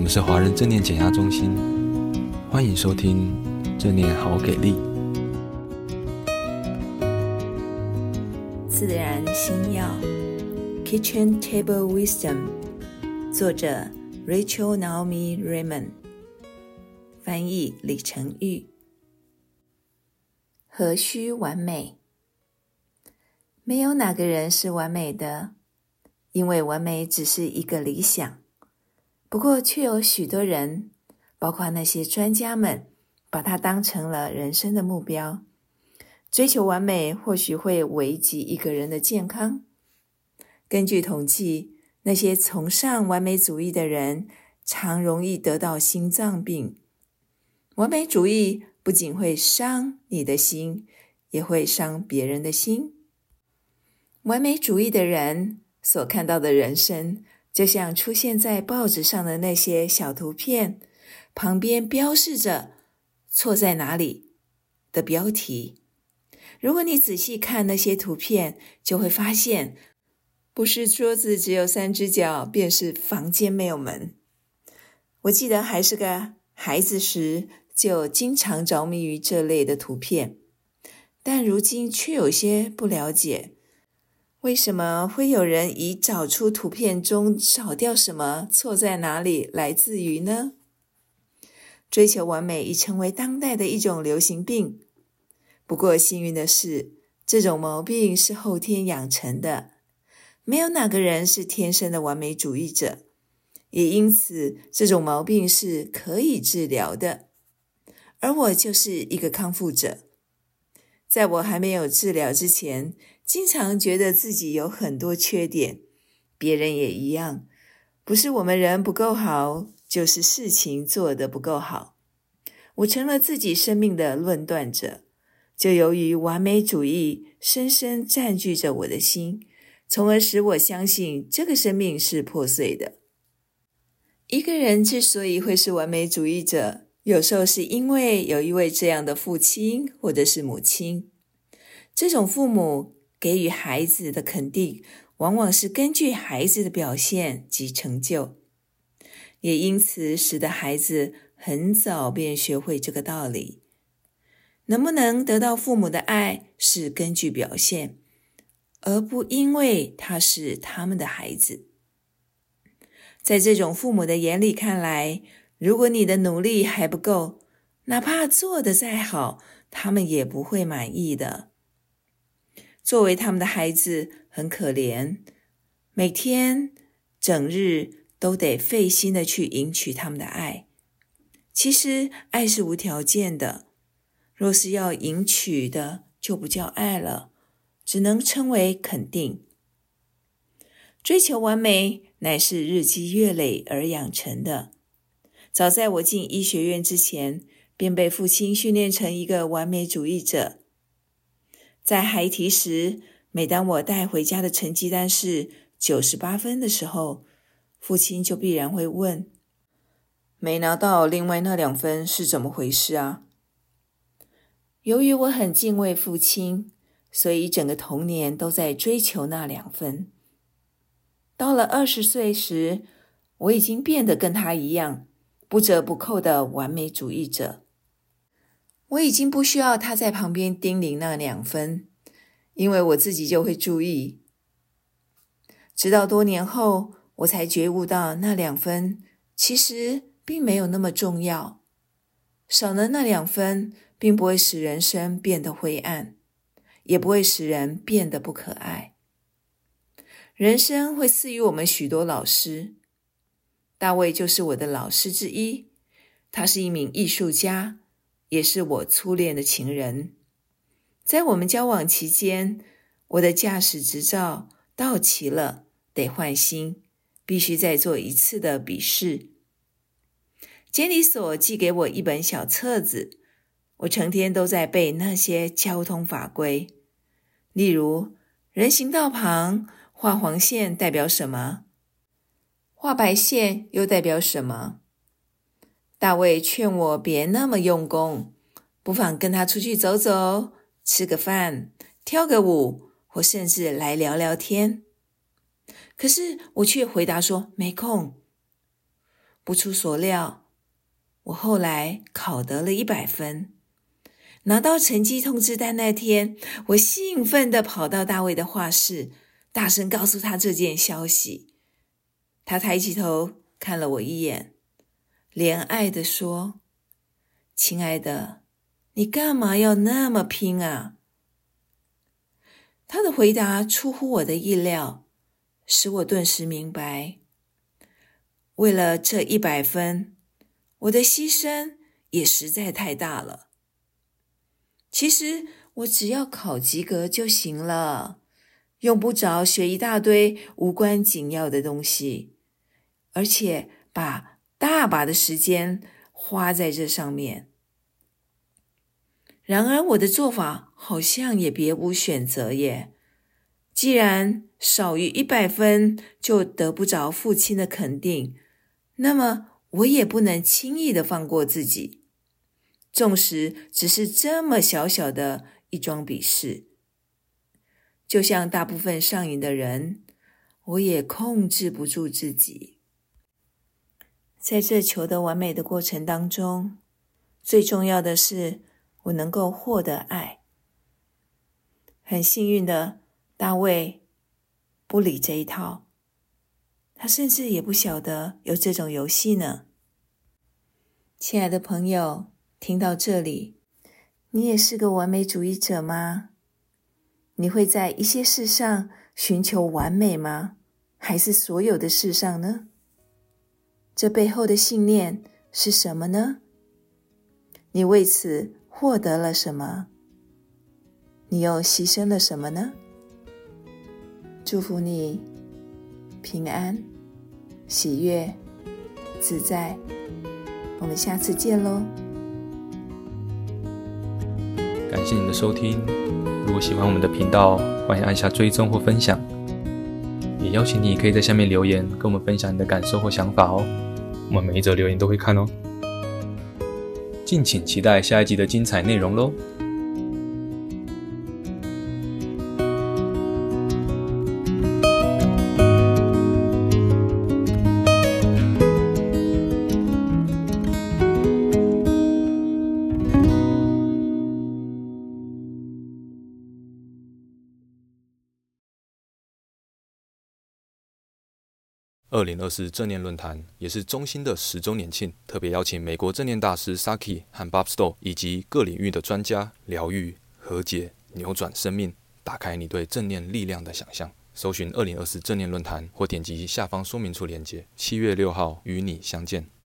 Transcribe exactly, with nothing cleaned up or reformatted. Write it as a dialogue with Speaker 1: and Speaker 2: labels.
Speaker 1: 们是华人正念减压中心，欢迎收听正念好给力。
Speaker 2: 自然心药 Kitchen Table Wisdom， 作者 Rachel Naomi Remen， 翻译李成玉。何须完美？没有哪个人是完美的，因为完美只是一个理想。不过却有许多人，包括那些专家们，把它当成了人生的目标。追求完美或许会危及一个人的健康。根据统计，那些崇尚完美主义的人常容易得到心脏病。完美主义不仅会伤你的心，也会伤别人的心。完美主义的人所看到的人生，就像出现在报纸上的那些小图片，旁边标示着错在哪里的标题。如果你仔细看那些图片，就会发现，不是桌子只有三只脚，便是房间没有门。我记得还是个孩子时，就经常着迷于这类的图片，但如今却有些不了解，为什么会有人以找出图片中少掉什么、错在哪里来自娱呢？追求完美已成为当代的一种流行病。不过幸运的是，这种毛病是后天养成的，没有哪个人是天生的完美主义者，也因此这种毛病是可以治疗的。而我就是一个康复者。在我还没有治疗之前，经常觉得自己有很多缺点，别人也一样，不是我们人不够好，就是事情做得不够好。我成了自己生命的论断者，就由于完美主义深深占据着我的心，从而使我相信这个生命是破碎的。一个人之所以会是完美主义者，有时候是因为有一位这样的父亲或者是母亲。这种父母给予孩子的肯定，往往是根据孩子的表现及成就，也因此使得孩子很早便学会这个道理。能不能得到父母的爱是根据表现，而不因为他是他们的孩子。在这种父母的眼里看来，如果你的努力还不够，哪怕做得再好，他们也不会满意的。作为他们的孩子很可怜，每天整日都得费心的去赢取他们的爱。其实爱是无条件的，若是要赢取的，就不叫爱了，只能称为肯定。追求完美乃是日积月累而养成的。早在我进医学院之前，便被父亲训练成一个完美主义者。在孩提时，每当我带回家的成绩单是九十八分的时候，父亲就必然会问，没拿到另外那两分是怎么回事啊？由于我很敬畏父亲，所以整个童年都在追求那两分。到了二十岁时，我已经变得跟他一样，不折不扣的完美主义者。我已经不需要他在旁边叮咛那两分，因为我自己就会注意。直到多年后，我才觉悟到那两分其实并没有那么重要。少了那两分，并不会使人生变得灰暗，也不会使人变得不可爱。人生会赐予我们许多老师，大卫就是我的老师之一。他是一名艺术家，也是我初恋的情人。在我们交往期间，我的驾驶执照到期了，得换新，必须再做一次的笔试。监理所寄给我一本小册子，我成天都在背那些交通法规，例如人行道旁画黄线代表什么，画白线又代表什么。大卫劝我别那么用功，不妨跟他出去走走，吃个饭，跳个舞，或甚至来聊聊天。可是我却回答说没空。 不出所料，我后来考得了一百分。拿到成绩通知单那天，我兴奋地跑到大卫的画室，大声告诉他这件消息。他抬起头看了我一眼，怜爱地说：亲爱的，你干嘛要那么拼啊？他的回答出乎我的意料，使我顿时明白，为了这一百分，我的牺牲也实在太大了。其实我只要考及格就行了，用不着学一大堆无关紧要的东西，而且把大把的时间花在这上面。然而我的做法好像也别无选择耶。既然少于一百分就得不着父亲的肯定，那么我也不能轻易的放过自己。纵使只是这么小小的一桩笔试，就像大部分上瘾的人，我也控制不住自己。在这求得完美的过程当中，最重要的是我能够获得爱。很幸运的，大卫不理这一套，他甚至也不晓得有这种游戏呢。亲爱的朋友，听到这里，你也是个完美主义者吗？你会在一些事上寻求完美吗？还是所有的事上呢？这背后的信念是什么呢？你为此获得了什么？你又牺牲了什么呢？祝福你平安、喜悦、自在。我们下次见咯。
Speaker 1: 感谢您的收听，如果喜欢我们的频道，欢迎按下追踪或分享，也邀请你可以在下面留言跟我们分享你的感受或想法哦，我们每一则留言都会看哦。敬请期待下一集的精彩内容咯。二零二四正念论坛也是中心的十周年庆，特别邀请美国正念大师 Saki 和 Bob Stowe 以及各领域的专家，疗愈、和解、扭转生命，打开你对正念力量的想象。搜寻二零二四正念论坛或点击下方说明处连结，七月六号与你相见。